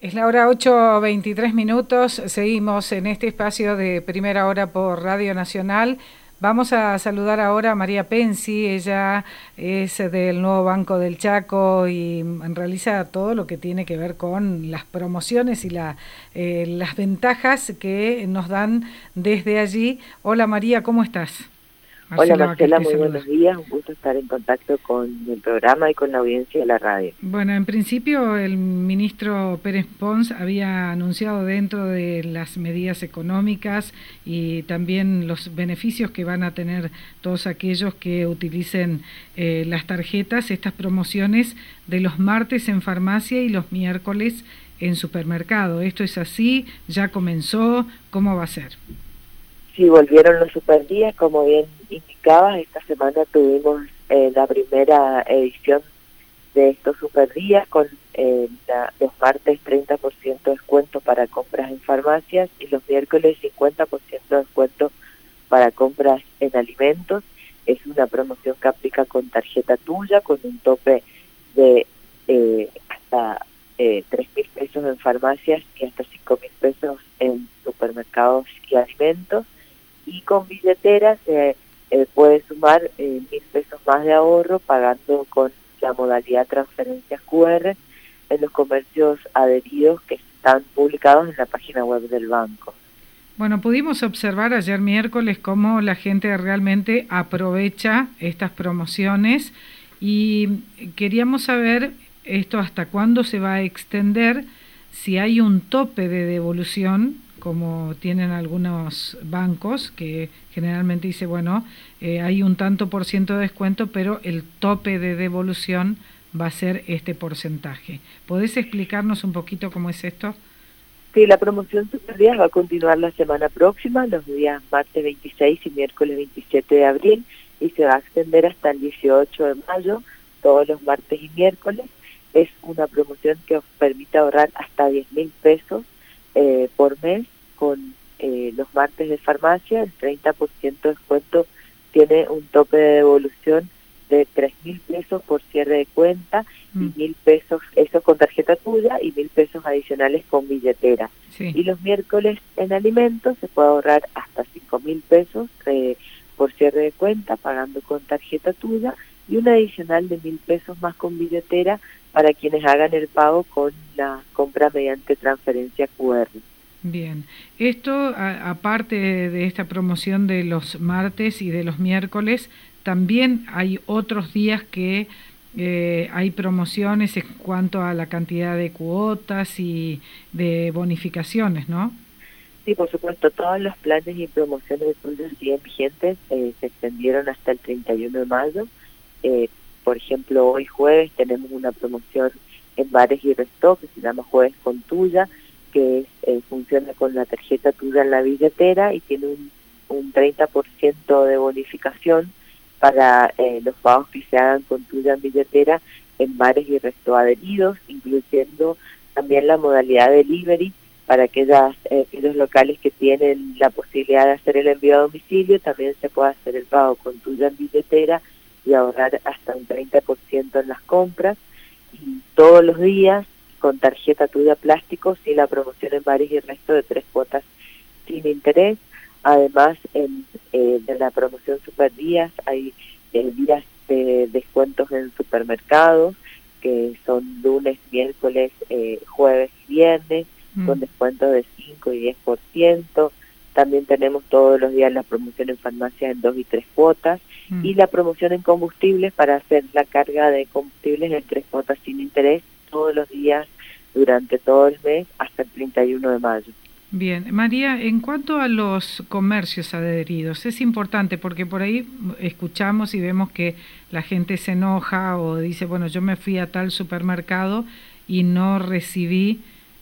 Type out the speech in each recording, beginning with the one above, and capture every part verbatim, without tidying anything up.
Es la hora ocho veintitrés minutos, seguimos en este espacio de Primera Hora por Radio Nacional. Vamos a saludar ahora a María Pensi, ella es del Nuevo Banco del Chaco y realiza todo lo que tiene que ver con las promociones y la, eh, las ventajas que nos dan desde allí. Hola María, ¿cómo estás? Hola Marcela Vázquez Marcela, te muy saluda. buenos días, un gusto estar en contacto con el programa y con la audiencia de la radio. Bueno, en principio el ministro Pérez Pons había anunciado dentro de las medidas económicas y también los beneficios que van a tener todos aquellos que utilicen eh, las tarjetas, estas promociones de los martes en farmacia y los miércoles en supermercado. ¿Esto es así? ¿Ya comenzó? ¿Cómo va a ser? Sí, volvieron los superdías, como bien indicabas, esta semana tuvimos eh, la primera edición de estos superdías con eh, la, los martes treinta por ciento de descuento para compras en farmacias y los miércoles cincuenta por ciento de descuento para compras en alimentos. Es una promoción que aplica con tarjeta tuya, con un tope de eh, hasta eh, tres mil pesos en farmacias y hasta cinco mil pesos en supermercados y alimentos. Y con billetera se eh, puede sumar eh, mil pesos más de ahorro pagando con la modalidad transferencias Q R en los comercios adheridos que están publicados en la página web del banco. Bueno, pudimos observar ayer miércoles cómo la gente realmente aprovecha estas promociones y queríamos saber esto hasta cuándo se va a extender, si hay un tope de devolución como tienen algunos bancos, que generalmente dice, bueno, eh, hay un tanto por ciento de descuento, pero el tope de devolución va a ser este porcentaje. ¿Podés explicarnos un poquito cómo es esto? Sí, la promoción Superdías va a continuar la semana próxima, los días martes veintiséis y miércoles veintisiete de abril, y se va a extender hasta el dieciocho de mayo, todos los martes y miércoles. Es una promoción que os permite ahorrar hasta diez mil pesos eh, por mes. Con eh, los martes de farmacia, el treinta por ciento de descuento tiene un tope de devolución de tres mil pesos por cierre de cuenta mm. y mil pesos, eso con tarjeta tuya, y mil pesos adicionales con billetera. Sí. Y los miércoles en alimentos se puede ahorrar hasta cinco mil pesos eh, por cierre de cuenta, pagando con tarjeta tuya, y un adicional de mil pesos más con billetera para quienes hagan el pago con la compra mediante transferencia Q R. Bien, esto a, aparte de esta promoción de los martes y de los miércoles, también hay otros días que eh, hay promociones en cuanto a la cantidad de cuotas y de bonificaciones, ¿no? Sí, por supuesto, todos los planes y promociones de Tulio siguen vigentes, eh, se extendieron hasta el treinta y uno de mayo. Eh, por ejemplo, hoy jueves tenemos una promoción en bares y resto que se llama Jueves con Tuya, que es, eh, funciona con la tarjeta tuya en la billetera y tiene un, un treinta por ciento de bonificación para eh, los pagos que se hagan con tuya en billetera en bares y resto adheridos, incluyendo también la modalidad delivery para aquellas, eh, aquellos locales que tienen la posibilidad de hacer el envío a domicilio. También se puede hacer el pago con tuya en billetera y ahorrar hasta un treinta por ciento en las compras, y todos los días con tarjeta tuya plástico, sin la promoción en bares y resto de tres cuotas sin interés. Además, en eh, de la promoción Superdías hay eh, días de descuentos en supermercados, que son lunes, miércoles, eh, jueves y viernes, mm. con descuentos de cinco y diez por ciento. También tenemos todos los días la promoción en farmacia en dos y tres cuotas, mm. y la promoción en combustibles para hacer la carga de combustibles en tres cuotas sin interés todos los días durante todo el mes hasta el treinta y uno de mayo. Bien, María, en cuanto a los comercios adheridos, es importante porque por ahí escuchamos y vemos que la gente se enoja o dice, bueno, yo me fui a tal supermercado y no recibí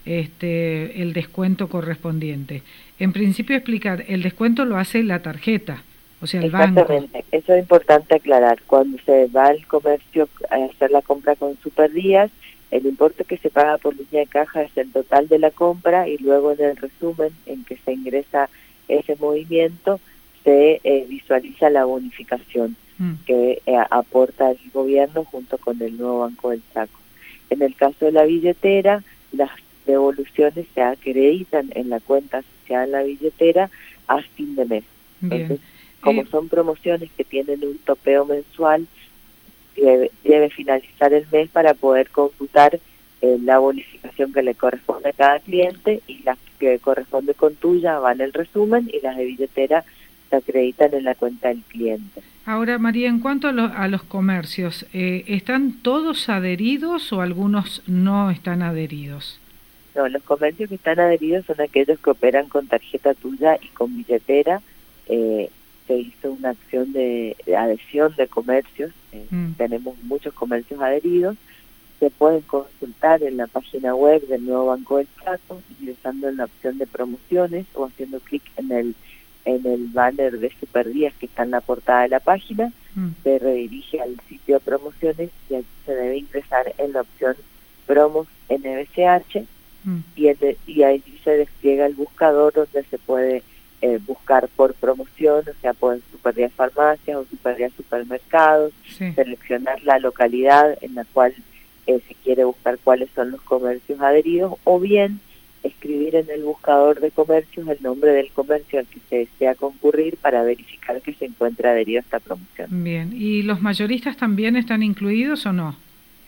este el descuento correspondiente. En principio explicar, el descuento lo hace la tarjeta, o sea, el banco. Exactamente, eso es importante aclarar. Cuando se va al comercio a hacer la compra con Superdías, el importe que se paga por línea de caja es el total de la compra, y luego en el resumen en que se ingresa ese movimiento se eh, visualiza la bonificación mm. que eh, aporta el gobierno junto con el nuevo Banco del Chaco. En el caso de la billetera, las devoluciones se acreditan en la cuenta asociada a la billetera a fin de mes. Entonces, como eh, son promociones que tienen un topeo mensual, debe, debe finalizar el mes para poder computar eh, la bonificación que le corresponde a cada cliente, y las que corresponde con tuya van en el resumen y las de billetera se acreditan en la cuenta del cliente. Ahora, María, en cuanto a, lo, a los comercios, eh, ¿están todos adheridos o algunos no están adheridos? No, los comercios que están adheridos son aquellos que operan con tarjeta tuya y con billetera. Eh, se hizo una acción de, de adhesión de comercios, eh, mm. tenemos muchos comercios adheridos. Se pueden consultar en la página web del nuevo Banco del Chaco, ingresando en la opción de promociones o haciendo clic en el en el banner de Superdías que está en la portada de la página. Mm. Se redirige al sitio de promociones y aquí se debe ingresar en la opción Promos N B C H. Mm. y, el, y ahí se despliega el buscador donde se puede eh, buscar por promoción, o sea, pueden Superdías farmacias o Superdías supermercados, sí. seleccionar la localidad en la cual eh, se quiere buscar cuáles son los comercios adheridos, o bien escribir en el buscador de comercios el nombre del comercio al que se desea concurrir para verificar que se encuentra adherido a esta promoción. Bien, ¿y los mayoristas también están incluidos o no?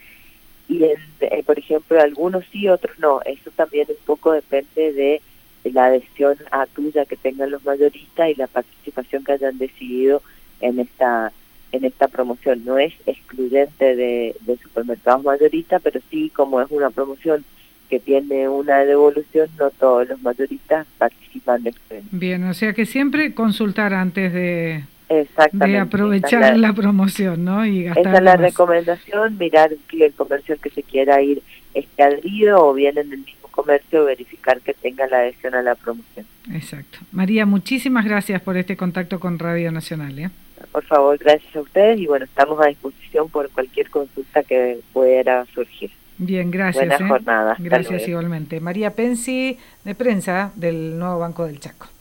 Y, en, eh, por ejemplo, algunos sí, otros no. Eso también un poco depende de, de la adhesión a tuya que tengan los mayoristas y la participación que hayan decidido en esta en esta promoción. No es excluyente de, de supermercados mayoristas, pero sí, como es una promoción que tiene una devolución, no todos los mayoristas participan de esto. Bien, o sea que siempre consultar antes de, de aprovechar la, la promoción, ¿no? Y gastar esa es la más. recomendación, mirar que el comercio al que se quiera ir esté adherido, o bien en el mismo comercio verificar que tenga la adhesión a la promoción. Exacto. María, muchísimas gracias por este contacto con Radio Nacional, ¿eh? Por favor, gracias a ustedes, y bueno, estamos a disposición por cualquier consulta que pudiera surgir. Bien, gracias. Buena ¿eh? jornada. Gracias igualmente. María Pensi, de prensa del Nuevo Banco del Chaco.